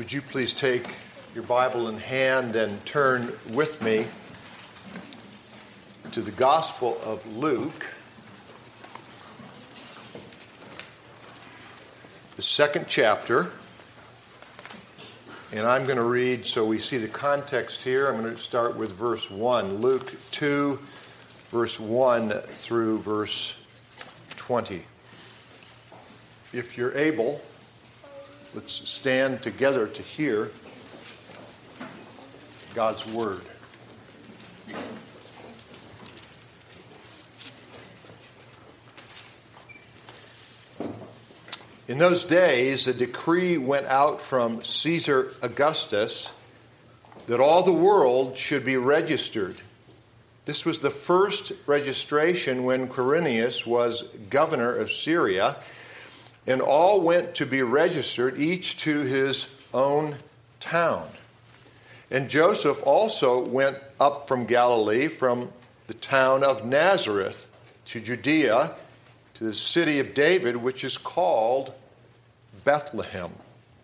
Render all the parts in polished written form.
Would you please take your Bible in hand and turn with me to the Gospel of Luke, the second chapter. And I'm going to read, so we see the context here. I'm going to start with verse 1. Luke 2, verse 1 through verse 20. If you're able, let's stand together to hear God's Word. In those days, a decree went out from Caesar Augustus that all the world should be registered. This was the first registration when Quirinius was governor of Syria, and all went to be registered, each to his own town. And Joseph also went up from Galilee, from the town of Nazareth to Judea, to the city of David, which is called Bethlehem,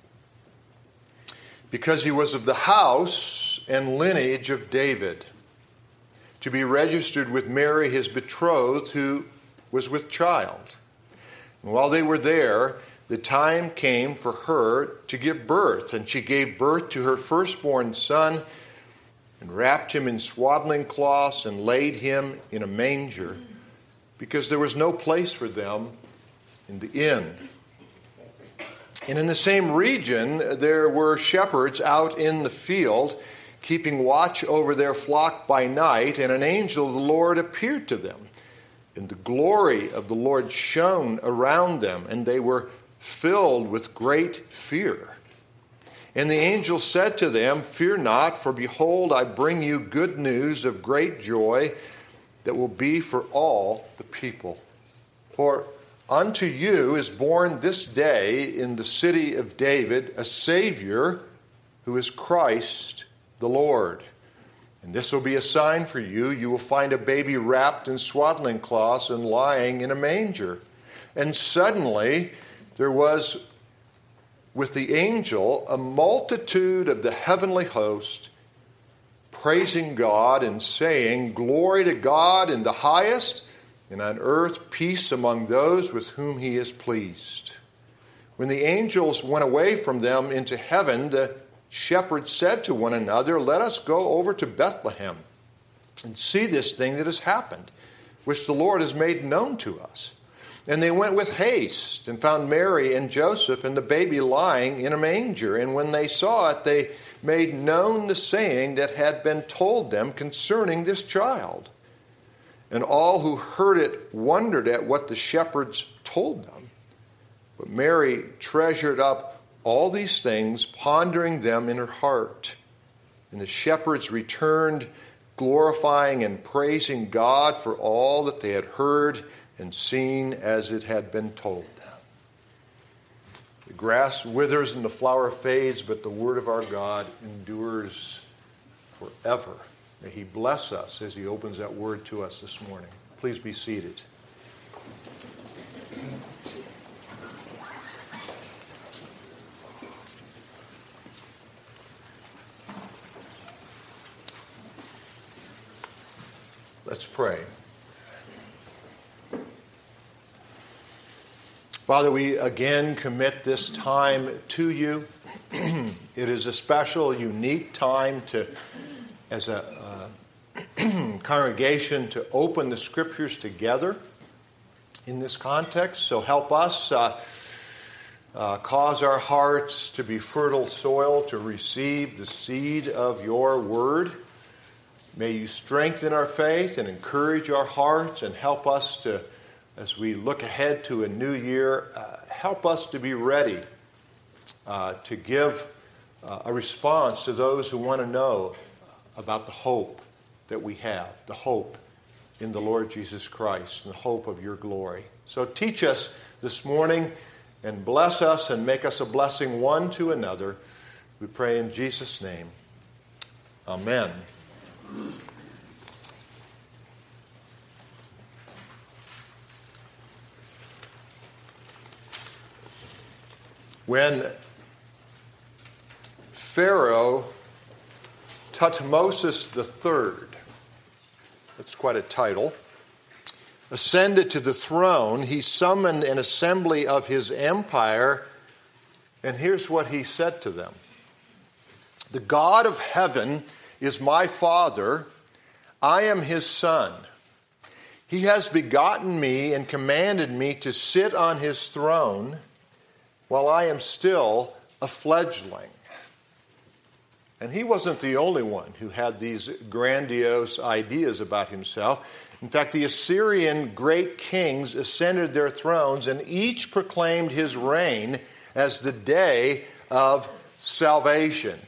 because he was of the house and lineage of David, to be registered with Mary, his betrothed, who was with child. And while they were there, the time came for her to give birth, and she gave birth to her firstborn son, and wrapped him in swaddling cloths, and laid him in a manger, because there was no place for them in the inn. And in the same region, there were shepherds out in the field, keeping watch over their flock by night, and an angel of the Lord appeared to them. And the glory of the Lord shone around them, and they were filled with great fear. And the angel said to them, "Fear not, for behold, I bring you good news of great joy that will be for all the people. For unto you is born this day in the city of David a Savior, who is Christ the Lord. And this will be a sign for you. You will find a baby wrapped in swaddling cloths and lying in a manger." And suddenly there was with the angel a multitude of the heavenly host, praising God and saying, "Glory to God in the highest, and on earth peace among those with whom he is pleased." When the angels went away from them into heaven, the shepherds said to one another, "Let us go over to Bethlehem and see this thing that has happened, which the Lord has made known to us." And they went with haste and found Mary and Joseph and the baby lying in a manger. And when they saw it, they made known the saying that had been told them concerning this child. And all who heard it wondered at what the shepherds told them. But Mary treasured up all these things, pondering them in her heart. And the shepherds returned, glorifying and praising God for all that they had heard and seen as it had been told them. The grass withers and the flower fades, but the word of our God endures forever. May he bless us as he opens that word to us this morning. Please be seated. Let's pray. Father, we again commit this time to you. It is a special, unique time as a congregation to open the Scriptures together in this context. So help us cause our hearts to be fertile soil to receive the seed of your word. May you strengthen our faith and encourage our hearts and help us to, as we look ahead to a new year, help us to be ready to give a response to those who want to know about the hope that we have, the hope in the Lord Jesus Christ, and the hope of your glory. So teach us this morning and bless us and make us a blessing one to another. We pray in Jesus' name. Amen. When Pharaoh Thutmosis III, that's quite a title, ascended to the throne, he summoned an assembly of his empire, and here's what he said to them. The God of heaven is my Father, I am his son. He has begotten me and commanded me to sit on his throne while I am still a fledgling. And he wasn't the only one who had these grandiose ideas about himself. In fact, the Assyrian great kings ascended their thrones and each proclaimed his reign as the day of salvation.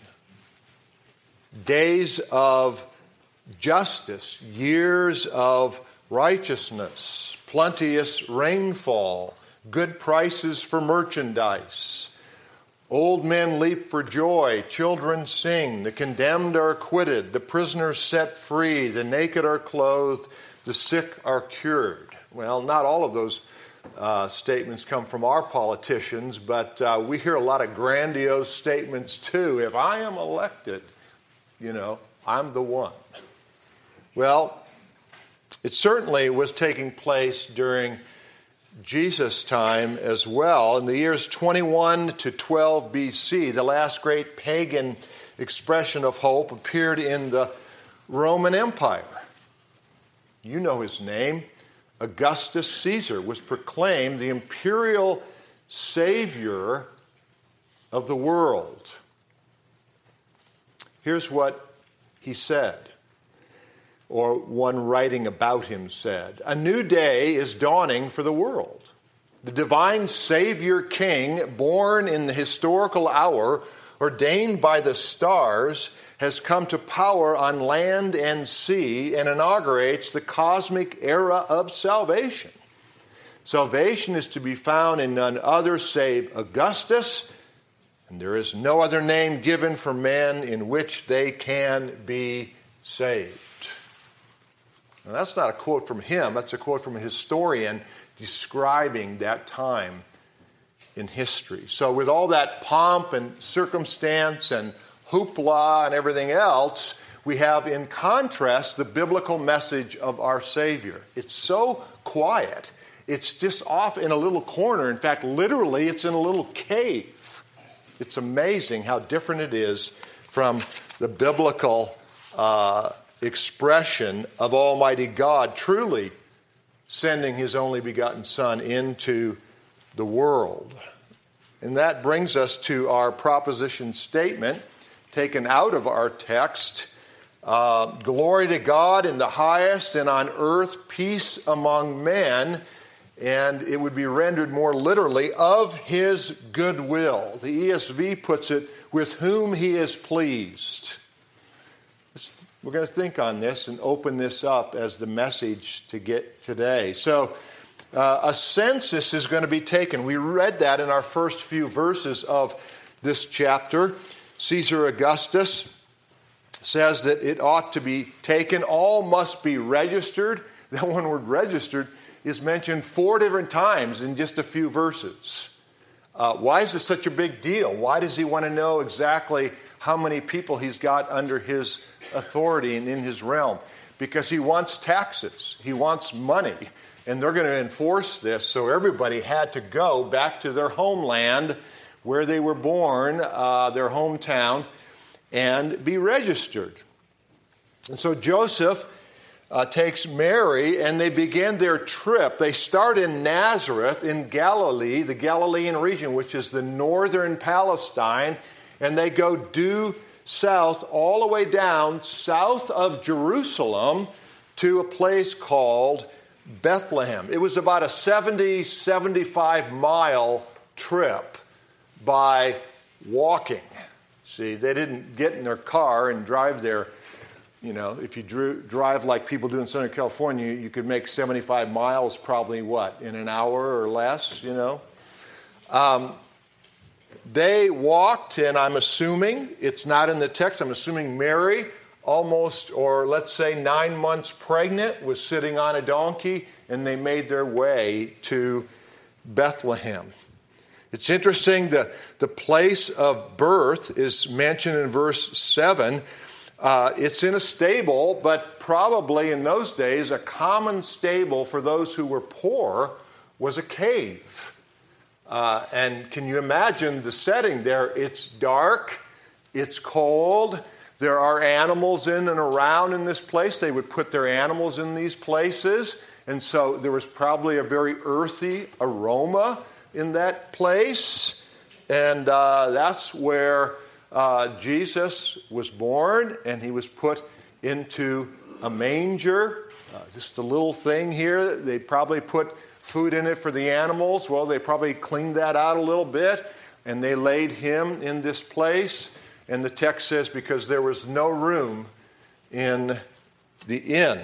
Days of justice, years of righteousness, plenteous rainfall, good prices for merchandise. Old men leap for joy, children sing, the condemned are acquitted, the prisoners set free, the naked are clothed, the sick are cured. Well, not all of those statements come from our politicians, but we hear a lot of grandiose statements too. If I am elected, I'm the one. Well, it certainly was taking place during Jesus' time as well. In the years 21 to 12 BC, the last great pagan expression of hope appeared in the Roman Empire. You know his name. Augustus Caesar was proclaimed the imperial savior of the world. Here's what he said, or one writing about him said. A new day is dawning for the world. The divine Savior King, born in the historical hour, ordained by the stars, has come to power on land and sea and inaugurates the cosmic era of salvation. Salvation is to be found in none other save Augustus, and there is no other name given for men in which they can be saved. Now, that's not a quote from him. That's a quote from a historian describing that time in history. So with all that pomp and circumstance and hoopla and everything else, we have in contrast the biblical message of our Savior. It's so quiet. It's just off in a little corner. In fact, literally, it's in a little cave. It's amazing how different it is from the biblical expression of Almighty God truly sending his only begotten Son into the world. And that brings us to our proposition statement taken out of our text. Glory to God in the highest, and on earth peace among men. And it would be rendered more literally, of his goodwill. The ESV puts it, with whom he is pleased. We're going to think on this and open this up as the message to get today. So, a census is going to be taken. We read that in our first few verses of this chapter. Caesar Augustus says that it ought to be taken. All must be registered. That one word, registered, is mentioned 4 different times in just a few verses. Why is this such a big deal? Why does he want to know exactly how many people he's got under his authority and in his realm? Because he wants taxes. He wants money. And they're going to enforce this, so everybody had to go back to their homeland where they were born, their hometown, and be registered. And so Joseph takes Mary, and they begin their trip. They start in Nazareth in Galilee, the Galilean region, which is the northern Palestine, and they go due south all the way down south of Jerusalem to a place called Bethlehem. It was about a 75 mile trip by walking. See, they didn't get in their car and drive there. If you drive like people do in Southern California, you could make 75 miles probably, in an hour or less, They walked, and I'm assuming, it's not in the text, I'm assuming Mary, almost, or let's say 9 months pregnant, was sitting on a donkey, and they made their way to Bethlehem. It's interesting, the place of birth is mentioned in verse 7. It's in a stable, but probably in those days, a common stable for those who were poor was a cave. And can you imagine the setting there? It's dark, it's cold, there are animals in and around in this place. They would put their animals in these places, and so there was probably a very earthy aroma in that place. And that's where Jesus was born, and he was put into a manger. Just a little thing here. They probably put food in it for the animals. Well, they probably cleaned that out a little bit, and they laid him in this place. And the text says, because there was no room in the inn.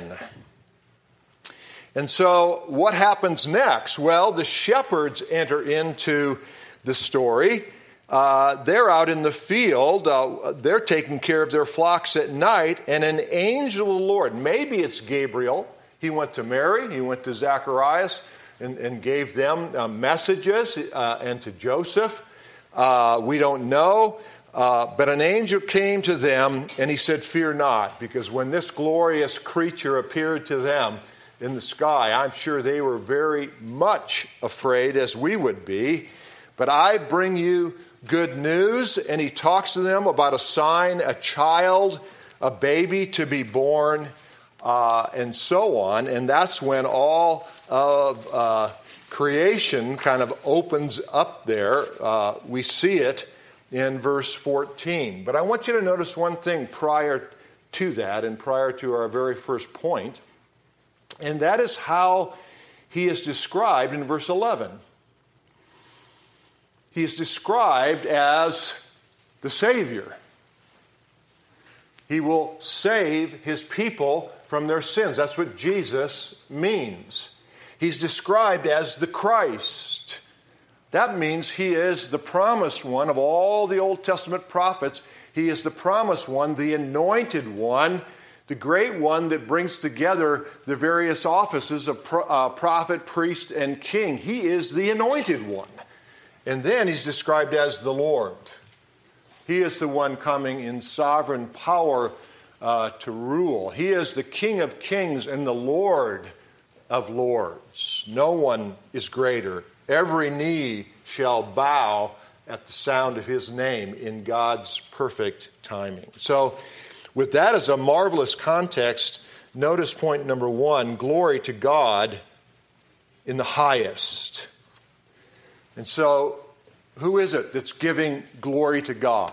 And so what happens next? Well, the shepherds enter into the story. They're out in the field. They're taking care of their flocks at night, and an angel of the Lord, maybe it's Gabriel, he went to Mary, he went to Zacharias, and gave them messages, and to Joseph. We don't know. But an angel came to them, and he said, "Fear not," because when this glorious creature appeared to them in the sky, I'm sure they were very much afraid, as we would be. But I bring you good news. And he talks to them about a sign, a child, a baby to be born, and so on. And that's when all of creation kind of opens up there. We see it in verse 14. But I want you to notice one thing prior to that and prior to our very first point. And that is how he is described in verse 11. He is described as the Savior. He will save his people from their sins. That's what Jesus means. He's described as the Christ. That means he is the promised one of all the Old Testament prophets. He is the promised one, the anointed one, the great one that brings together the various offices of prophet, priest, and king. He is the anointed one. And then he's described as the Lord. He is the one coming in sovereign power to rule. He is the King of kings and the Lord of lords. No one is greater. Every knee shall bow at the sound of his name in God's perfect timing. So, with that as a marvelous context, notice point number 1, glory to God in the highest. And so, who is it that's giving glory to God?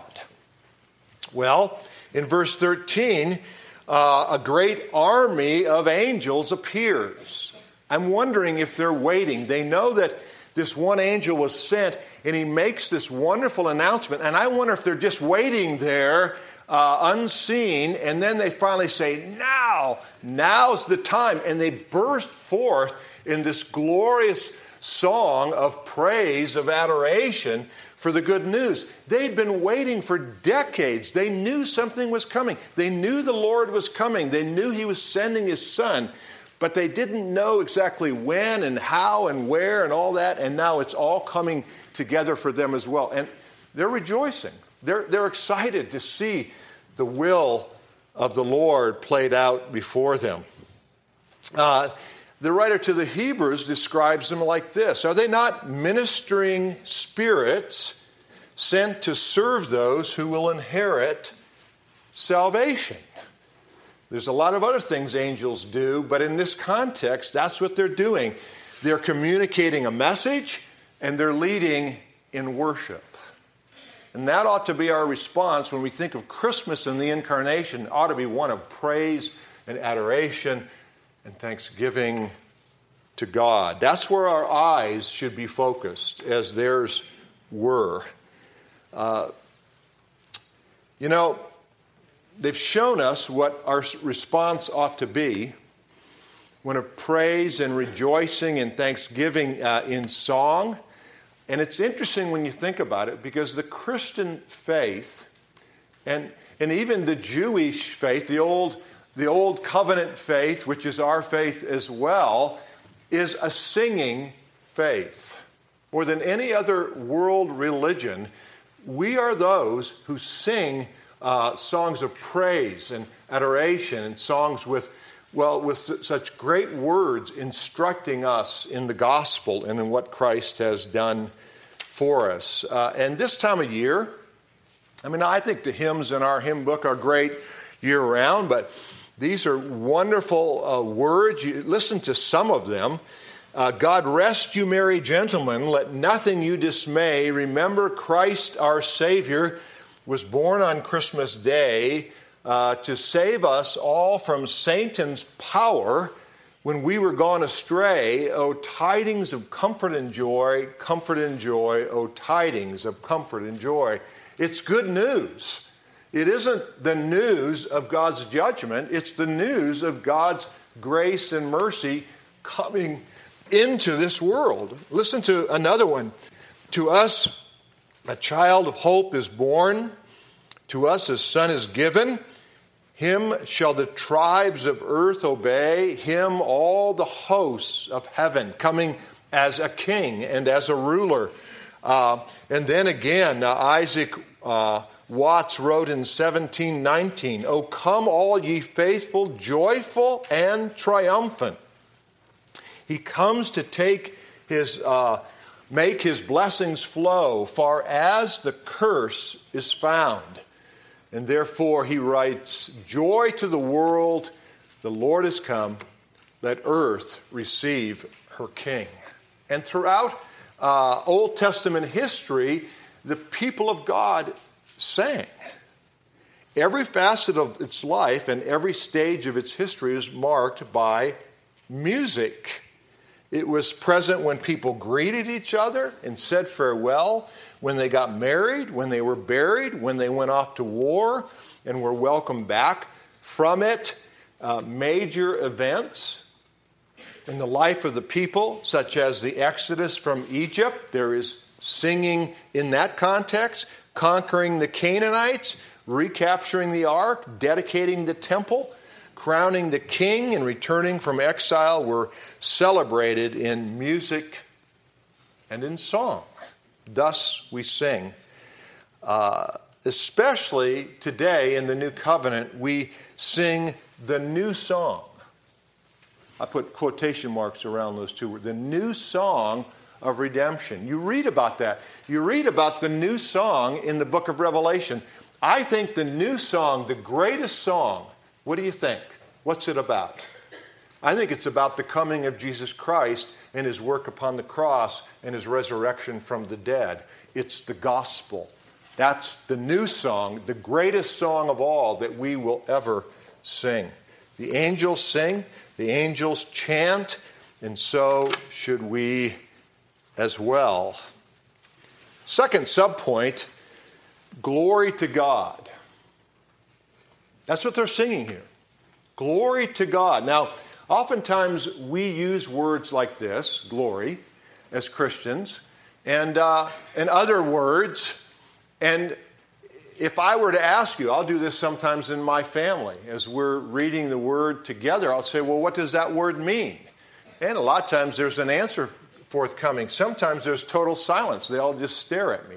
Well, in verse 13, a great army of angels appears. I'm wondering if they're waiting. They know that this one angel was sent, and he makes this wonderful announcement. And I wonder if they're just waiting there unseen, and then they finally say, now's the time. And they burst forth in this glorious song of praise, of adoration for the good news. They'd been waiting for decades. They knew something was coming. They knew the Lord was coming. They knew he was sending his son, but they didn't know exactly when and how and where and all that. And now it's all coming together for them as well. And they're rejoicing. They're excited to see the will of the Lord played out before them. The writer to the Hebrews describes them like this. Are they not ministering spirits sent to serve those who will inherit salvation? There's a lot of other things angels do, but in this context, that's what they're doing. They're communicating a message, and they're leading in worship. And that ought to be our response when we think of Christmas and the Incarnation. It ought to be one of praise and adoration and thanksgiving to God. That's where our eyes should be focused, as theirs were. They've shown us what our response ought to be, one of praise and rejoicing and thanksgiving in song. And it's interesting when you think about it, because the Christian faith and even the Jewish faith, the old covenant faith, which is our faith as well, is a singing faith. more than any other world religion, we are those who sing songs of praise and adoration and songs with such great words instructing us in the gospel and in what Christ has done for us. And this time of year, I think the hymns in our hymn book are great year-round, but these are wonderful words. You listen to some of them. God rest you, merry gentlemen. Let nothing you dismay. Remember Christ our Savior was born on Christmas Day to save us all from Satan's power when we were gone astray. O tidings of comfort and joy, O tidings of comfort and joy. It's good news. It isn't the news of God's judgment. It's the news of God's grace and mercy coming into this world. Listen to another one. To us a child of hope is born. To us a son is given. Him shall the tribes of earth obey. Him all the hosts of heaven, coming as a king and as a ruler. And then again, Isaac Watts wrote in 1719, O come all ye faithful, joyful and triumphant. He comes to make his blessings flow, far as the curse is found. And therefore he writes, joy to the world, the Lord is come, let earth receive her King. And throughout Old Testament history, the people of God sang. Every facet of its life and every stage of its history is marked by music. It was present when people greeted each other and said farewell, when they got married, when they were buried, when they went off to war and were welcomed back from it. Major events in the life of the people, such as the Exodus from Egypt. There is singing in that context, conquering the Canaanites, recapturing the ark, dedicating the temple, crowning the king, and returning from exile were celebrated in music and in song. Thus we sing. Especially today in the New Covenant, we sing the new song. I put quotation marks around those two words. The new song of redemption. You read about that. You read about the new song in the book of Revelation. I think the new song, the greatest song, what do you think? What's it about? I think it's about the coming of Jesus Christ and his work upon the cross and his resurrection from the dead. It's the gospel. That's the new song, the greatest song of all that we will ever sing. The angels sing, the angels chant, and so should we as well. Second subpoint, glory to God. That's what they're singing here. Glory to God. Now, oftentimes we use words like this, glory, as Christians, and other words. And if I were to ask you, I'll do this sometimes in my family, as we're reading the word together, I'll say, well, what does that word mean? And a lot of times there's an answer forthcoming. Sometimes there's total silence. They all just stare at me.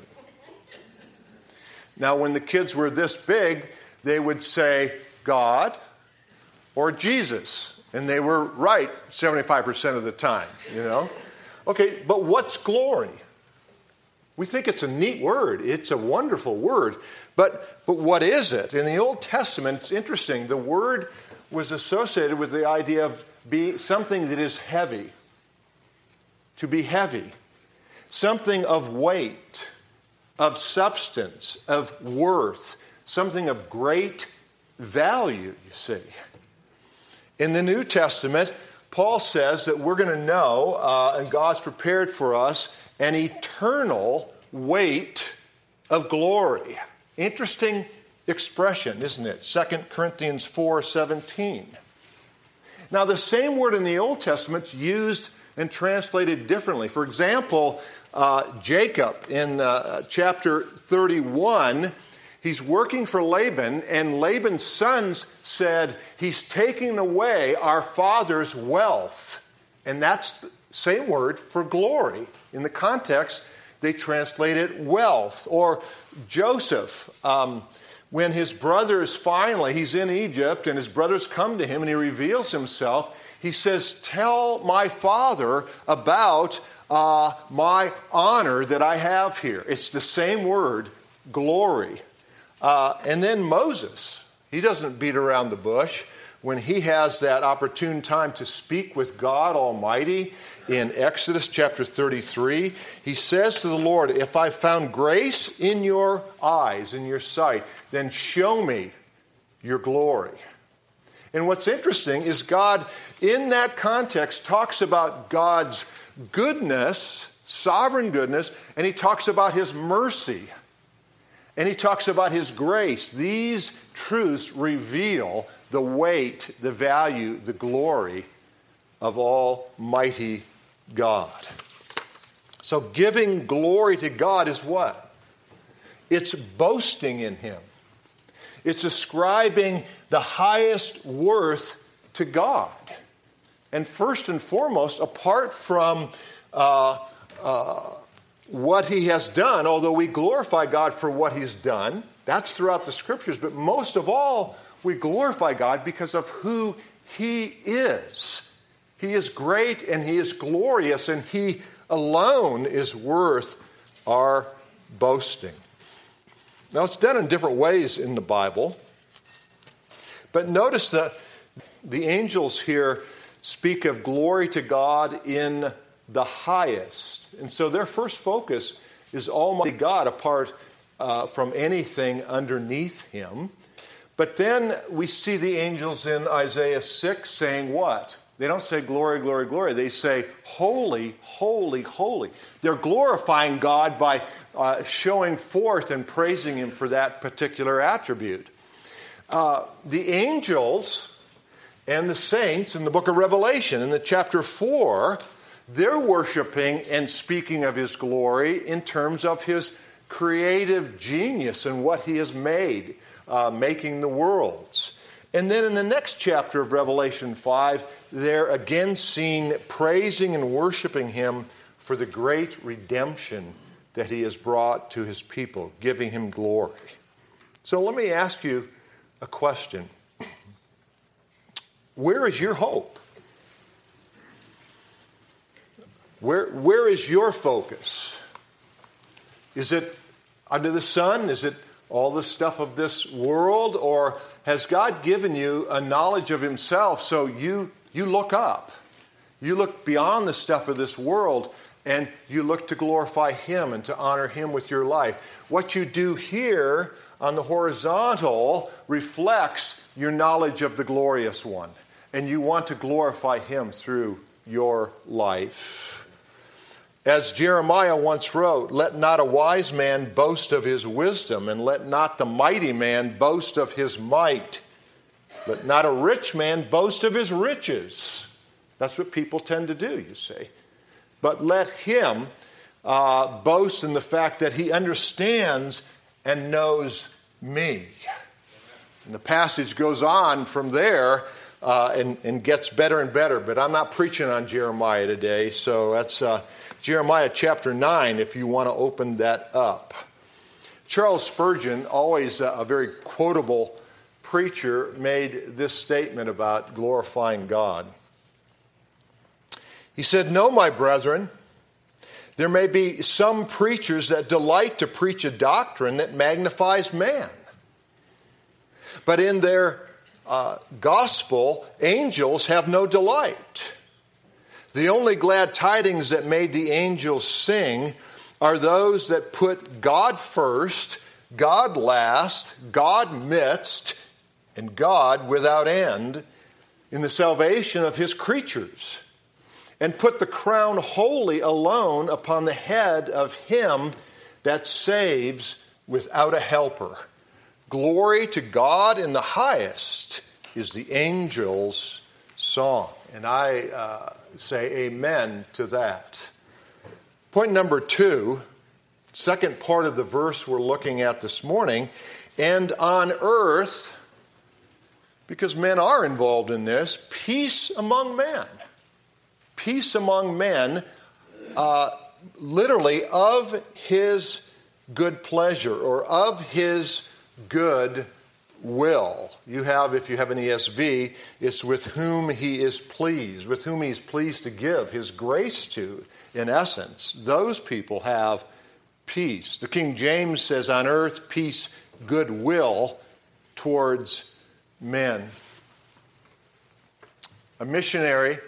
Now, when the kids were this big, they would say God or Jesus. And they were right 75% of the time, you know. Okay, but what's glory? We think it's a neat word. It's a wonderful word. But what is it? In the Old Testament, it's interesting. The word was associated with the idea of being something that is heavy. To be heavy. Something of weight, of substance, of worth. Something of great value, you see. In the New Testament, Paul says that we're going to know, and God's prepared for us, an eternal weight of glory. Interesting expression, isn't it? 2 Corinthians 4:17. Now, the same word in the Old Testament is used and translated differently. For example, Jacob in chapter 31, he's working for Laban, and Laban's sons said, he's taking away our father's wealth. And that's same word for glory. In the context, they translate it wealth. Or Joseph, when his brothers finally, he's in Egypt, and his brothers come to him and he reveals himself, he says, tell my father about my honor that I have here. It's the same word, glory. And then Moses, he doesn't beat around the bush. When he has that opportune time to speak with God Almighty in Exodus chapter 33, he says to the Lord, if I found grace in your eyes, in your sight, then show me your glory. And what's interesting is God, in that context, talks about God's goodness, sovereign goodness, and he talks about his mercy. And he talks about his grace. These truths reveal the weight, the value, the glory of Almighty God. So giving glory to God is what? It's boasting in him. It's ascribing the highest worth to God. And first and foremost, apart from what he has done, although we glorify God for what he's done, that's throughout the scriptures, but most of all, we glorify God because of who he is. He is great and he is glorious, and he alone is worth our boasting. Now, it's done in different ways in the Bible, but notice that the angels here speak of glory to God in the highest. And so their first focus is Almighty God apart from anything underneath him. But then we see the angels in Isaiah 6 saying what? They don't say glory, glory, glory. They say holy, holy, holy. They're glorifying God by showing forth and praising him for that particular attribute. The angels and the saints in the book of Revelation, in the chapter 4, they're worshiping and speaking of his glory in terms of his creative genius and what he has made, making the worlds. And then in the next chapter of Revelation 5, they're again seen praising and worshiping him for the great redemption that he has brought to his people, giving him glory. So let me ask you a question. Where is your hope? Where is your focus? Is it under the sun? Is it all the stuff of this world? Or has God given you a knowledge of himself so you look up? You look beyond the stuff of this world and you look to glorify him and to honor him with your life. What you do here on the horizontal reflects your knowledge of the glorious one. And you want to glorify him through your life. As Jeremiah once wrote, let not a wise man boast of his wisdom, and let not the mighty man boast of his might. Let not a rich man boast of his riches. That's what people tend to do, you see. But let him boast in the fact that he understands and knows me. And the passage goes on from there and gets better and better. But I'm not preaching on Jeremiah today, so that's Jeremiah chapter 9, if you want to open that up. Charles Spurgeon, always a very quotable preacher, made this statement about glorifying God. He said, "No, my brethren, there may be some preachers that delight to preach a doctrine that magnifies man. But in their gospel, angels have no delight. The only glad tidings that made the angels sing are those that put God first, God last, God midst, and God without end in the salvation of his creatures, and put the crown wholly alone upon the head of him that saves without a helper. Glory to God in the highest is the angels' song." And I say amen to that. Point number 2, second part of the verse we're looking at this morning, and on earth, because men are involved in this, peace among men. peace among men, literally of his good pleasure or of his good will. You have, if you have an ESV, it's with whom he is pleased, with whom he's pleased to give his grace to, in essence. Those people have peace. The King James says, on earth, peace, goodwill towards men. A missionary,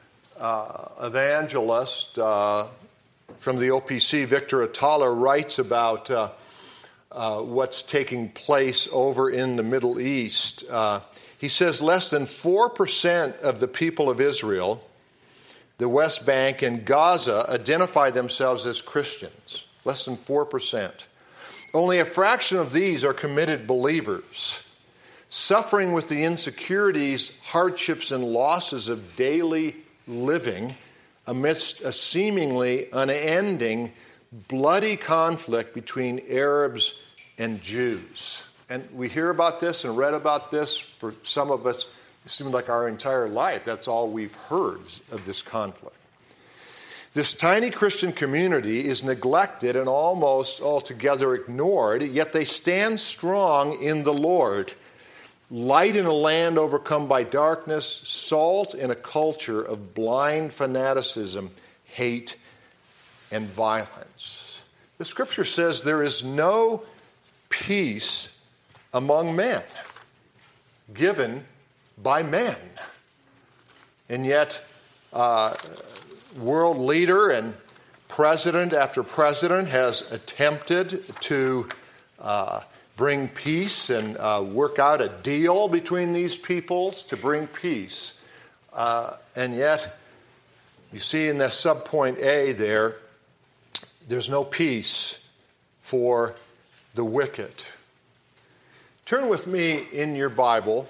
evangelist from the OPC, Victor Atala, writes about what's taking place over in the Middle East. He says less than 4% of the people of Israel, the West Bank, and Gaza identify themselves as Christians. Less than 4%. Only a fraction of these are committed believers, suffering with the insecurities, hardships, and losses of daily living amidst a seemingly unending, bloody conflict between Arabs and Jews. And we hear about this and read about this. For some of us, it seems like our entire life, that's all we've heard of this conflict. This tiny Christian community is neglected and almost altogether ignored, yet they stand strong in the Lord. Light in a land overcome by darkness, salt in a culture of blind fanaticism, hate, and violence. The Scripture says there is no peace among men, given by men. And yet, world leader and president after president has attempted to bring peace and work out a deal between these peoples to bring peace. And yet, you see in the subpoint A there, there's no peace for the wicked. Turn with me in your Bible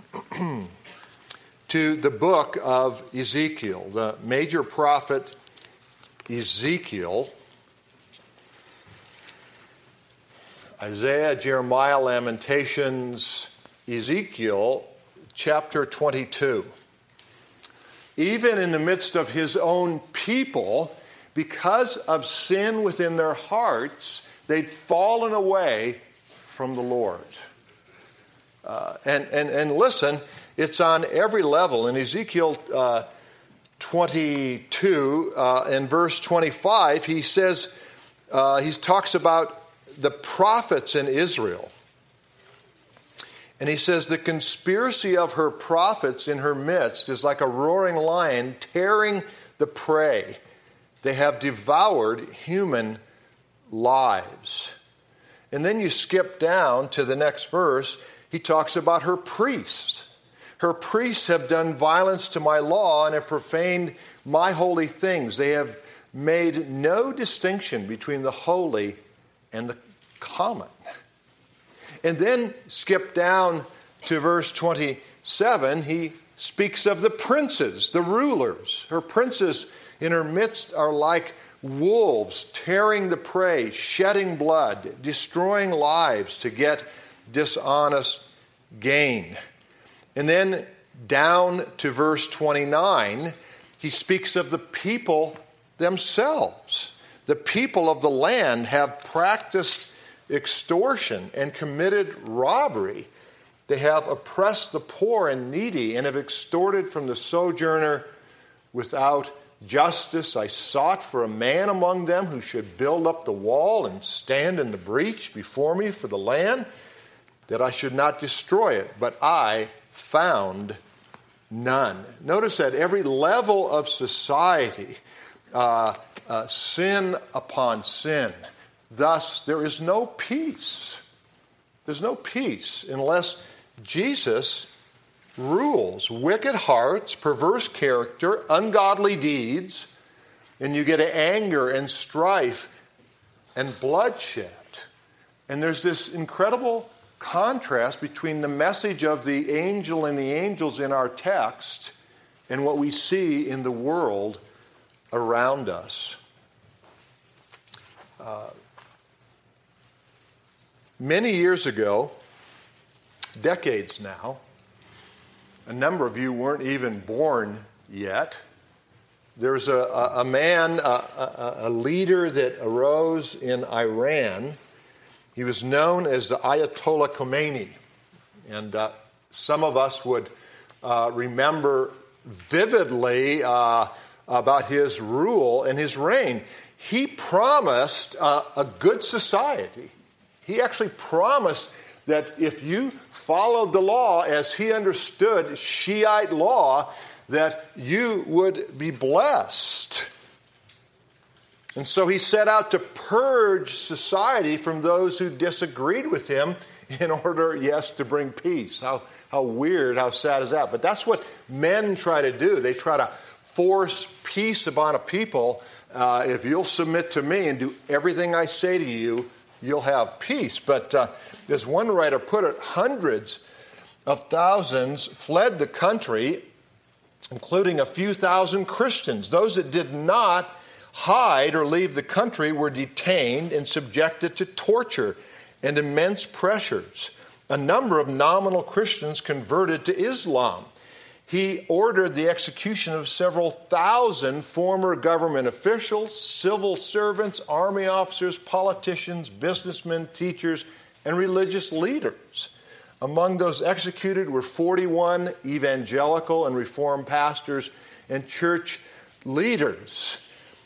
to the book of Ezekiel, the major prophet Ezekiel. Isaiah, Jeremiah, Lamentations, Ezekiel, chapter 22. Even in the midst of his own people, because of sin within their hearts, they'd fallen away from the Lord. And listen, it's on every level. In Ezekiel 22 and verse 25, he says, he talks about the prophets in Israel. And he says, the conspiracy of her prophets in her midst is like a roaring lion tearing the prey. They have devoured human lives. And then you skip down to the next verse. He talks about her priests. Her priests have done violence to my law and have profaned my holy things. They have made no distinction between the holy and the common. And then skip down to verse 27. He speaks of the princes, the rulers. Her princes in her midst are like wolves tearing the prey, shedding blood, destroying lives to get dishonest gain. And then down to verse 29, he speaks of the people themselves. The people of the land have practiced extortion and committed robbery. They have oppressed the poor and needy and have extorted from the sojourner without justice. I sought for a man among them who should build up the wall and stand in the breach before me for the land, that I should not destroy it, but I found none. Notice at every level of society, sin upon sin. Thus, there is no peace. There's no peace unless Jesus rules. Wicked hearts, perverse character, ungodly deeds, and you get anger and strife and bloodshed. And there's this incredible contrast between the message of the angel and the angels in our text and what we see in the world around us. Many years ago, decades now, a number of you weren't even born yet, There's a man, a leader that arose in Iran. He was known as the Ayatollah Khomeini. And some of us would remember vividly about his rule and his reign. He promised a good society. He actually promised that if you followed the law as he understood Shiite law, that you would be blessed. And so he set out to purge society from those who disagreed with him in order, yes, to bring peace. How weird, how sad is that? But that's what men try to do. They try to force peace upon a people. If you'll submit to me and do everything I say to you, you'll have peace. But as one writer put it, hundreds of thousands fled the country, including a few thousand Christians. Those that did not hide or leave the country were detained and subjected to torture and immense pressures. A number of nominal Christians converted to Islam. He ordered the execution of several thousand former government officials, civil servants, army officers, politicians, businessmen, teachers, and religious leaders. Among those executed were 41 evangelical and Reformed pastors and church leaders.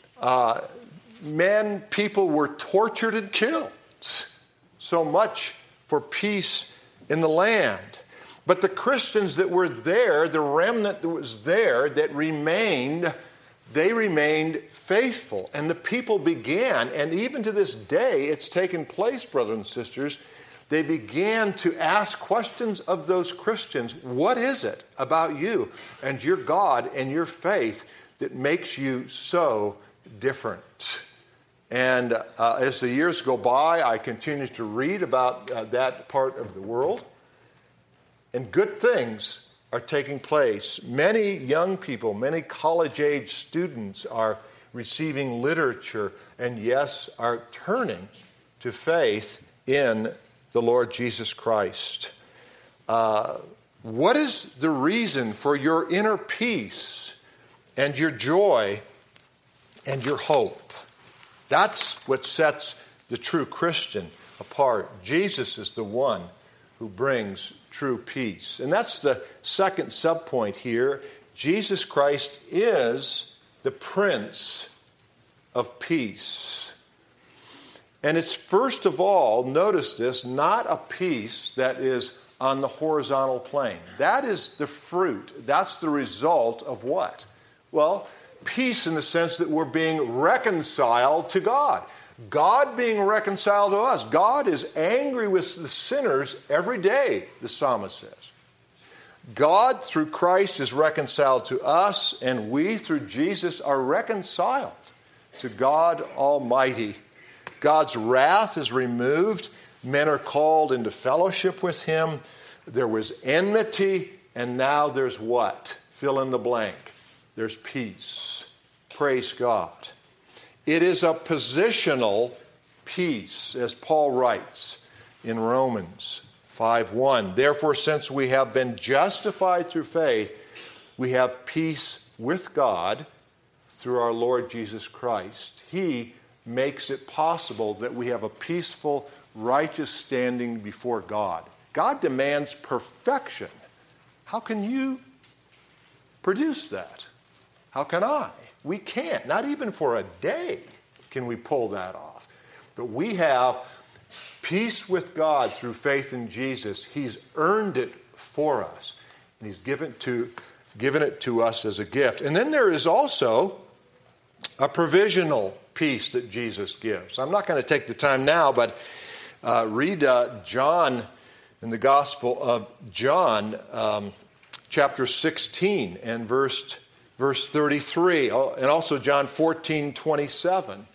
People were tortured and killed. So much for peace in the land. But the Christians that were there, the remnant that was there, that remained, they remained faithful. And the people began, and even to this day, it's taken place, brothers and sisters, they began to ask questions of those Christians. What is it about you and your God and your faith that makes you so different? And as the years go by, I continue to read about that part of the world. And good things are taking place. Many young people, many college-age students are receiving literature and, yes, are turning to faith in the Lord Jesus Christ. What is the reason for your inner peace and your joy and your hope? That's what sets the true Christian apart. Jesus is the one who brings true peace. And that's the second subpoint here. Jesus Christ is the Prince of Peace. And it's first of all, notice this, not a peace that is on the horizontal plane. That is the fruit. That's the result of what? Well, peace in the sense that we're being reconciled to God. God being reconciled to us. God is angry with the sinners every day, the psalmist says. God, through Christ, is reconciled to us, and we, through Jesus, are reconciled to God Almighty. God's wrath is removed. Men are called into fellowship with Him. There was enmity, and now there's what? Fill in the blank. There's peace. Praise God. It is a positional peace, as Paul writes in Romans 5:1. Therefore, since we have been justified through faith, we have peace with God through our Lord Jesus Christ. He makes it possible that we have a peaceful, righteous standing before God. God demands perfection. How can you produce that? How can I? We can't. Not even for a day can we pull that off. But we have peace with God through faith in Jesus. He's earned it for us. And He's given it to us as a gift. And then there is also a provisional peace that Jesus gives. I'm not going to take the time now, but read John in the Gospel of John, chapter 16 and verse 33, and also John 14:27.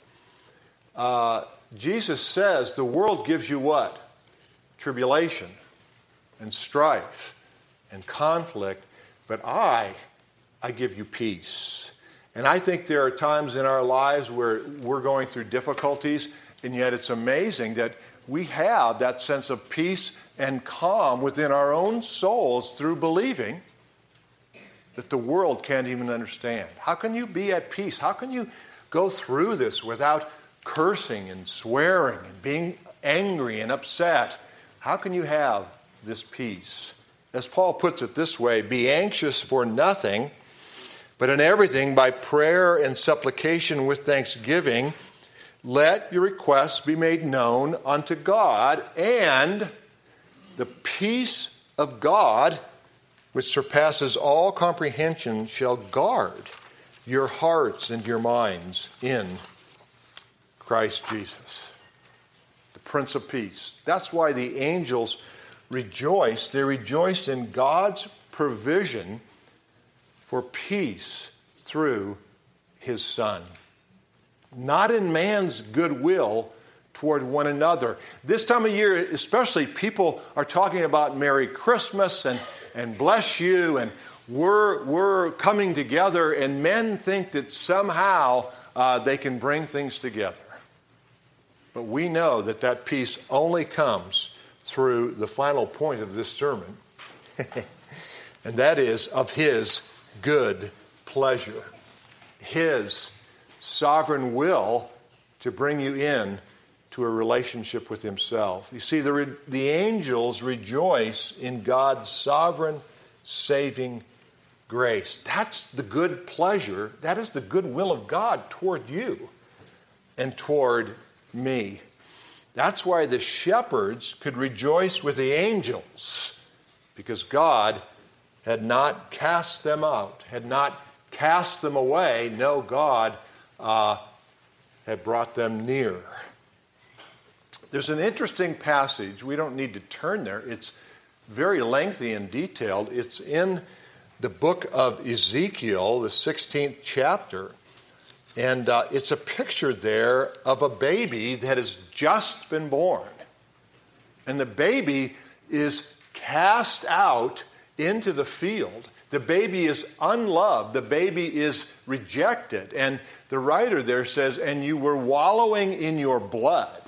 Jesus says the world gives you what? Tribulation and strife and conflict, but I give you peace. And I think there are times in our lives where we're going through difficulties, and yet it's amazing that we have that sense of peace and calm within our own souls through believing that the world can't even understand? How can you be at peace? How can you go through this without cursing and swearing and being angry and upset? How can you have this peace? As Paul puts it this way, be anxious for nothing, but in everything by prayer and supplication with thanksgiving, let your requests be made known unto God, and the peace of God, which surpasses all comprehension, shall guard your hearts and your minds in Christ Jesus, the Prince of Peace. That's why the angels rejoiced. They rejoiced in God's provision for peace through his Son, not in man's goodwill toward one another. This time of year especially, people are talking about Merry Christmas and bless you, and we're coming together, and men think that somehow they can bring things together. But we know that that peace only comes through the final point of this sermon, and that is of his good pleasure, his sovereign will to bring you in to a relationship with himself. You see, the angels rejoice in God's sovereign saving grace. That's the good pleasure. That is the good will of God toward you and toward me. That's why the shepherds could rejoice with the angels, because God had not cast them out, had not cast them away. No, God had brought them near. There's an interesting passage. We don't need to turn there. It's very lengthy and detailed. It's in the book of Ezekiel, the 16th chapter. And it's a picture there of a baby that has just been born. And the baby is cast out into the field. The baby is unloved. The baby is rejected. And the writer there says, and you were wallowing in your blood,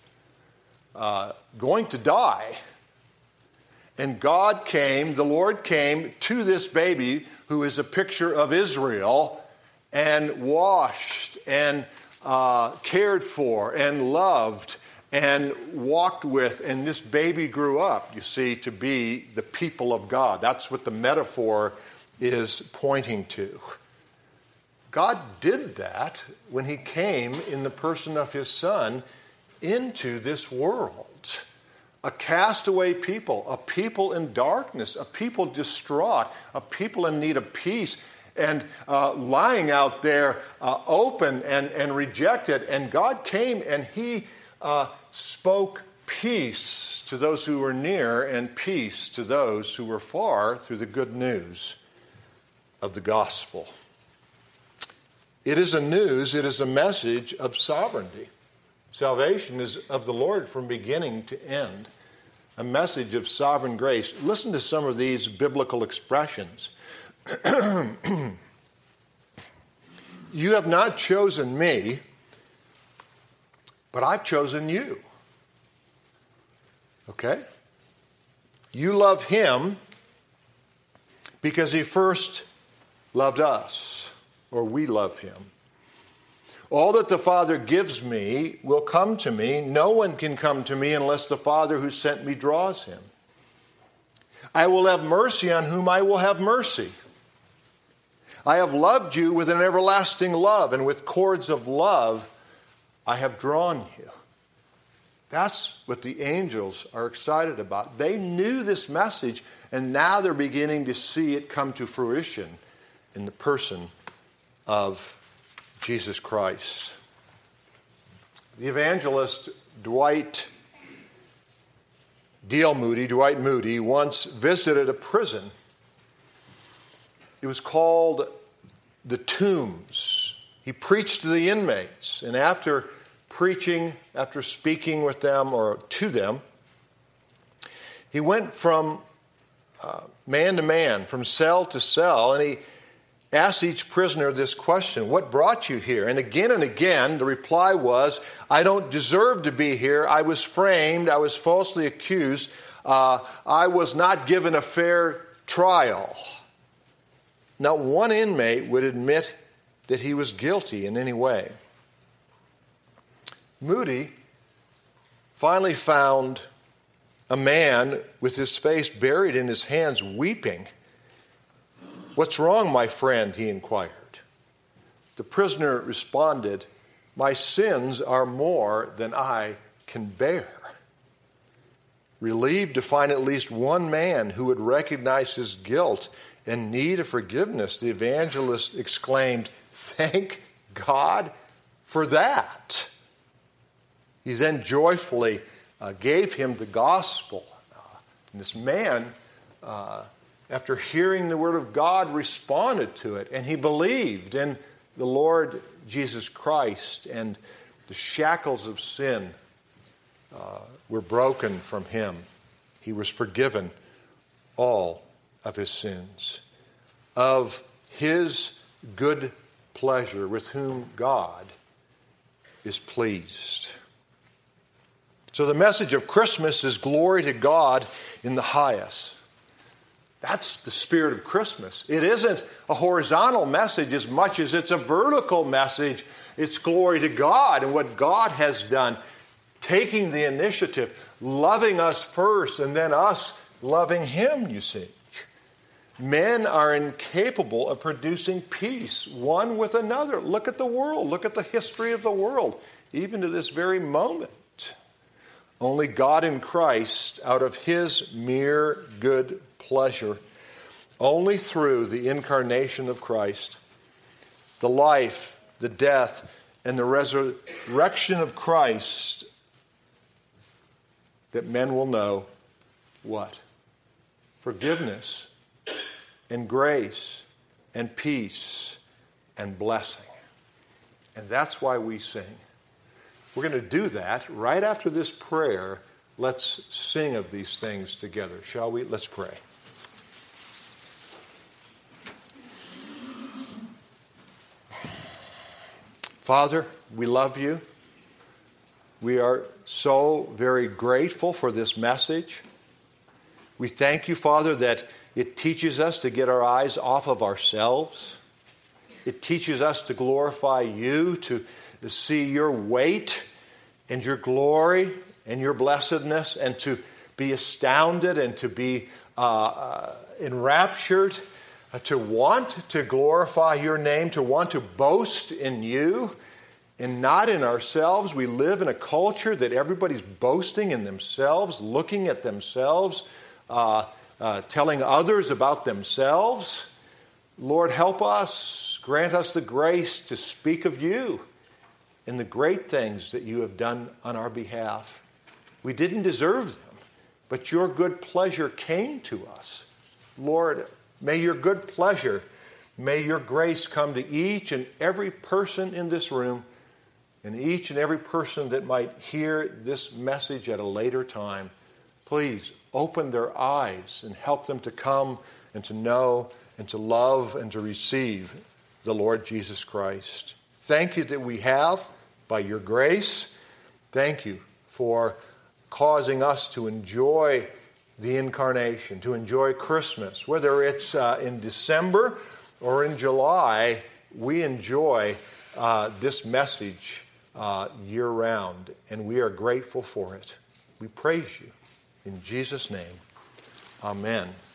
going to die. And God came, the Lord came to this baby, who is a picture of Israel, and washed and cared for and loved and walked with. And this baby grew up, you see, to be the people of God. That's what the metaphor is pointing to. God did that when he came in the person of his Son into this world. A castaway people, a people in darkness, a people distraught, a people in need of peace, and lying out there open and rejected. And God came and he spoke peace to those who were near and peace to those who were far through the good news of the gospel. It is a message of sovereignty. Salvation is of the Lord from beginning to end. A message of sovereign grace. Listen to some of these biblical expressions. You have not chosen me, but I've chosen you. Okay? You love him because he first loved us, or we love him. All that the Father gives me will come to me. No one can come to me unless the Father who sent me draws him. I will have mercy on whom I will have mercy. I have loved you with an everlasting love, and with cords of love I have drawn you. That's what the angels are excited about. They knew this message, and now they're beginning to see it come to fruition in the person of Jesus Christ. The evangelist Dwight Moody, once visited a prison. It was called the Tombs. He preached to the inmates, and after speaking with them or to them, he went from man to man, from cell to cell, and he asked each prisoner this question: what brought you here? And again, the reply was, I don't deserve to be here. I was framed. I was falsely accused. I was not given a fair trial. not one inmate would admit that he was guilty in any way. Moody finally found a man with his face buried in his hands, weeping. "What's wrong, my friend?" he inquired. The prisoner responded, "My sins are more than I can bear." Relieved to find at least one man who would recognize his guilt and need of forgiveness, the evangelist exclaimed, "Thank God for that." He then joyfully gave him the gospel. And this man, after hearing the word of God, responded to it, and he believed in the Lord Jesus Christ, and the shackles of sin were broken from him. He was forgiven all of his sins. Of his good pleasure with whom God is pleased. So the message of Christmas is glory to God in the highest. That's the spirit of Christmas. It isn't a horizontal message as much as it's a vertical message. It's glory to God and what God has done, taking the initiative, loving us first, and then us loving Him, you see. Men are incapable of producing peace one with another. Look at the world. Look at the history of the world, even to this very moment. Only God in Christ, out of His mere good pleasure, only through the incarnation of Christ, the life, the death, and the resurrection of Christ, that men will know what? Forgiveness and grace and peace and blessing. And that's why we sing. We're going to do that right after this prayer. Let's sing of these things together, shall we? Let's pray. Father, we love you. We are so very grateful for this message. We thank you, Father, that it teaches us to get our eyes off of ourselves. It teaches us to glorify you, to see your weight and your glory and your blessedness, and to be astounded and to be enraptured, to want to glorify your name, to want to boast in you and not in ourselves. We live in a culture that everybody's boasting in themselves, looking at themselves, telling others about themselves. Lord, help us. Grant us the grace to speak of you and the great things that you have done on our behalf. We didn't deserve them, but your good pleasure came to us. Lord, may your good pleasure, may your grace come to each and every person in this room, and each and every person that might hear this message at a later time. Please open their eyes and help them to come and to know and to love and to receive the Lord Jesus Christ. Thank you that we have, by your grace. Thank you for causing us to enjoy the incarnation, to enjoy Christmas. Whether it's in December or in July, we enjoy this message year-round, and we are grateful for it. We praise you. In Jesus' name, amen.